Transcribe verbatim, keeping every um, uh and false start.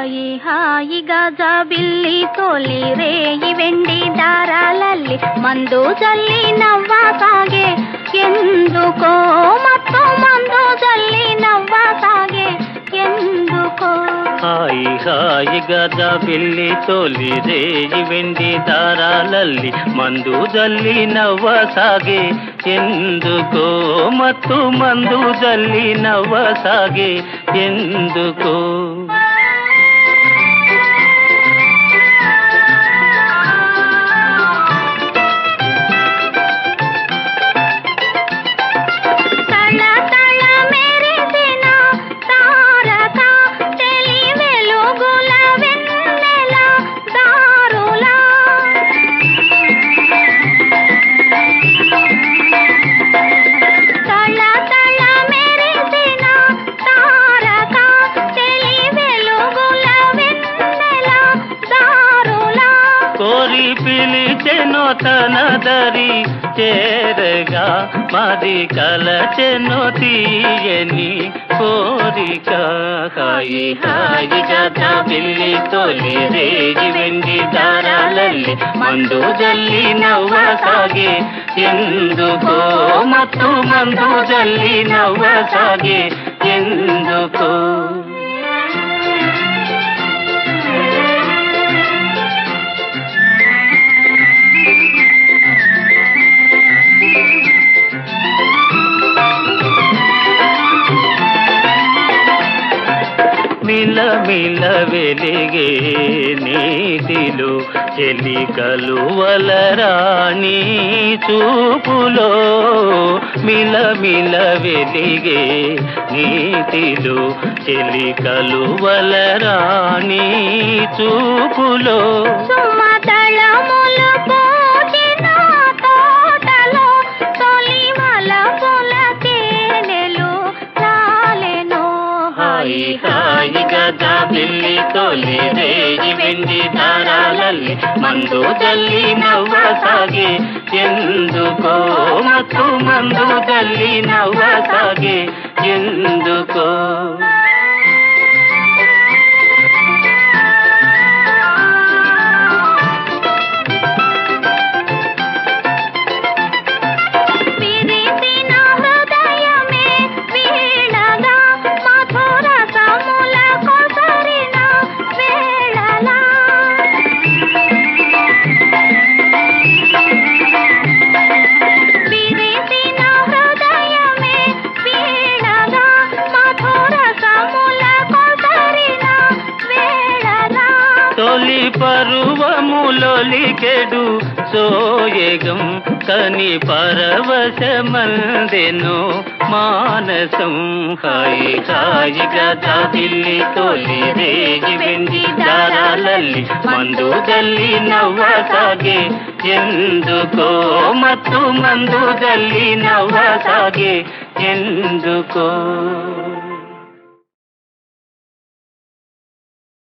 హాయి హాయిగా జాబిల్లి తోలి రేయి వెండి దారాలల్లి మందు జల్లి నవ్వసాగే ఎందుకో మత్తు మందు జల్లి నవ్వసాగే ఎందుకో హాయి హాయిగా జాబిల్లి తోలి రేయి వెండి దారాలల్లి మందు జల్లి నవ్వసాగే ఎందుకో మత్తు మందు జల్లి నవ్వసాగే ఎందుకో కోరి పిలిచెను తన దరి చేరగా మరి కలచెను తీయని కోరిక హాయి హాయిగా జాబిల్లి తోలి రేయి వెండి దారాలల్లి మందు జల్లి నవ్వసాగే ఎందుకో మత్తు మందు జల్లి నవ్వసాగే ఎందుకో మిల మిల వెలిగే నీటిలో చెలికలు వలరాణి చూపులో మిల మిల వెలిగే నీటిలో చెలికలు వలరాణి చూపులో హాయి హాయిగా జాబిల్లి తోలి రేయి వెండి దారాలల్లి మందు జల్లి నవ్వసాగే ఎందుకో మత్తు మందు జల్లి నవ్వసాగే ఎందుకో తొలి పరువములొలికెడు సోయగం కని పరవశమందెను మానసం హాయి హాయిగా జాబిల్లి తోలి రేయి వెండి దారాలల్లి మందు జల్లి నవ్వసాగే ఎందుకో మత్తు మందు జల్లి నవ్వసాగే ఎందుకో